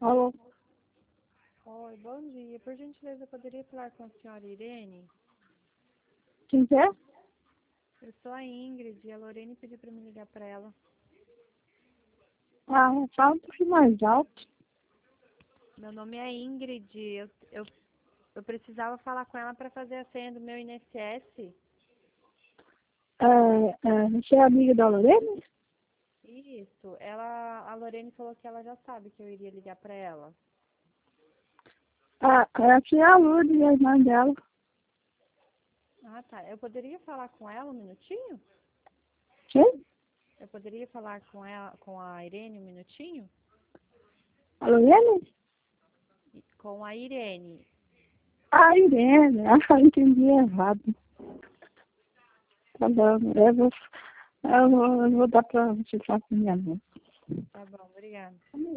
Alô? Oi, bom dia. Por gentileza, eu poderia falar com a senhora Irene? Quem quer? Eu sou a Ingrid e a Lorene pediu para me ligar para ela. Ah, fala um pouquinho mais alto. Meu nome é Ingrid. Eu precisava falar com ela para fazer a senha do meu INSS. Você é amiga da Lorena? Isso. A Lorene falou que ela já sabe que eu iria ligar para ela. Aqui é a Lourdes, a irmã dela. Ah, tá. Eu poderia falar com ela um minutinho? Quem? Eu poderia falar com a Irene um minutinho? A Lorena? Com a Irene. A Irene. Ah, entendi errado. Tá bom, eu vou dar pra você falar com minha mãe. Tá bom, obrigada.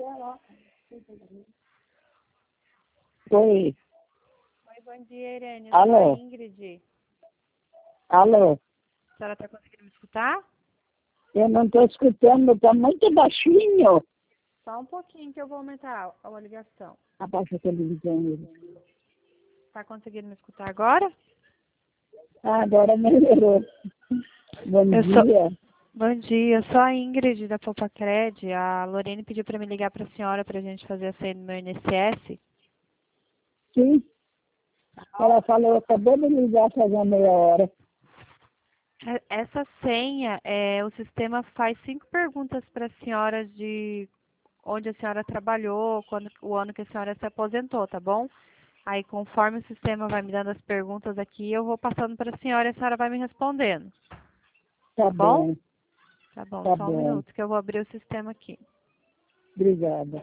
Oi. Oi, bom dia, Irene. Eu sou a Alô? Ingrid. Alô? A senhora está conseguindo me escutar? Eu não estou escutando, está muito baixinho. Só um pouquinho que eu vou aumentar a ligação. Abaixa a televisão. Está conseguindo me escutar agora? Agora melhorou. Bom dia. Bom dia, eu sou a Ingrid da Popacred. A Lorene pediu para me ligar para a senhora para a gente fazer a senha do meu INSS. Sim. Ela falou, acabou de ligar faz meia hora. Essa senha, o sistema faz 5 perguntas para a senhora de onde a senhora trabalhou, o ano que a senhora se aposentou, tá bom? Aí, conforme o sistema vai me dando as perguntas aqui, eu vou passando para a senhora e a senhora vai me respondendo. Tá bom. Tá bom, Tá só um bom. minuto que eu vou abrir o sistema aqui. Obrigada.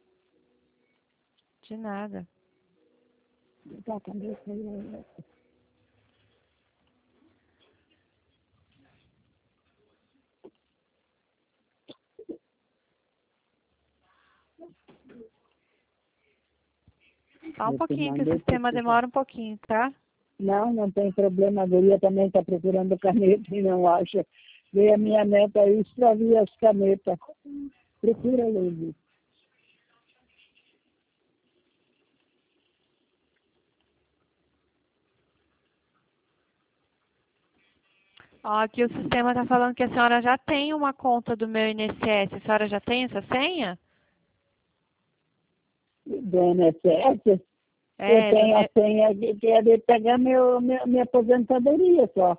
De nada. Tá, cadê? Só um Eu te pouquinho que o mandei sistema precisar. demora um pouquinho, tá? Não tem problema. A guria também está procurando caneta e não acha. Veio a minha neta aí extravia as canetas. Procura, Luiz. Ó, aqui o sistema tá falando que a senhora já tem uma conta do meu INSS. A senhora já tem essa senha? Do INSS. Eu É, tenho a senha que é de pegar minha aposentadoria só.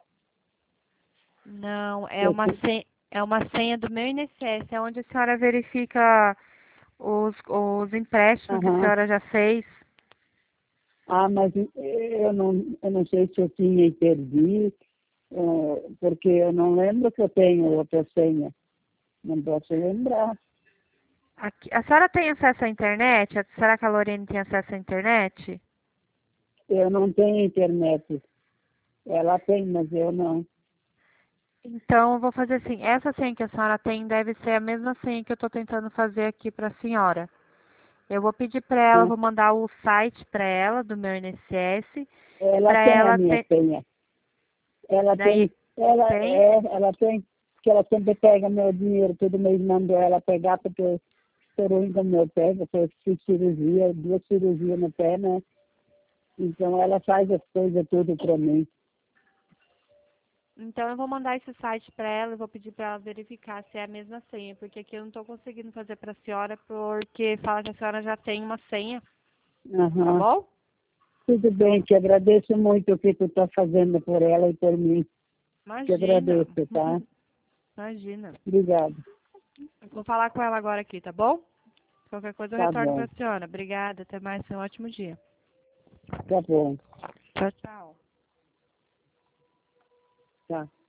Não, Eu te- é uma senha do meu INSS, é onde a senhora verifica os empréstimos que a Aham. senhora já fez. Mas eu não sei se eu tinha e perdi, porque eu não lembro que eu tenho outra senha. Não posso lembrar. Aqui, a senhora tem acesso à internet? Será que a Lorene tem acesso à internet? Eu não tenho internet. Ela tem, mas eu não. Então, eu vou fazer assim, essa senha que a senhora tem deve ser a mesma senha que eu estou tentando fazer aqui para a senhora. Eu vou pedir para ela, Né? vou mandar o site para ela, do meu INSS, Ela para tem a ela minha ter... senha. Ela Daí, tem, tem? ela tem, porque ela sempre pega meu dinheiro, todo mês mando ela pegar, porque eu sou ruim do meu pé, eu fiz cirurgia, 2 cirurgias no pé, né? Então ela faz as coisas tudo para mim. Então eu vou mandar esse site para ela e vou pedir para ela verificar se é a mesma senha, porque aqui eu não estou conseguindo fazer para a senhora porque fala que a senhora já tem uma senha, tá Aham. bom? Tudo bem, te agradeço muito o que tu está fazendo por ela e por mim. Te Imagina, agradeço, tá? imagina. Obrigado. Eu vou falar com ela agora aqui, tá bom? Qualquer coisa eu Tá retorno para bom, a senhora. Obrigada, até mais, um ótimo dia. tá bom, Tchau, tchau. tá.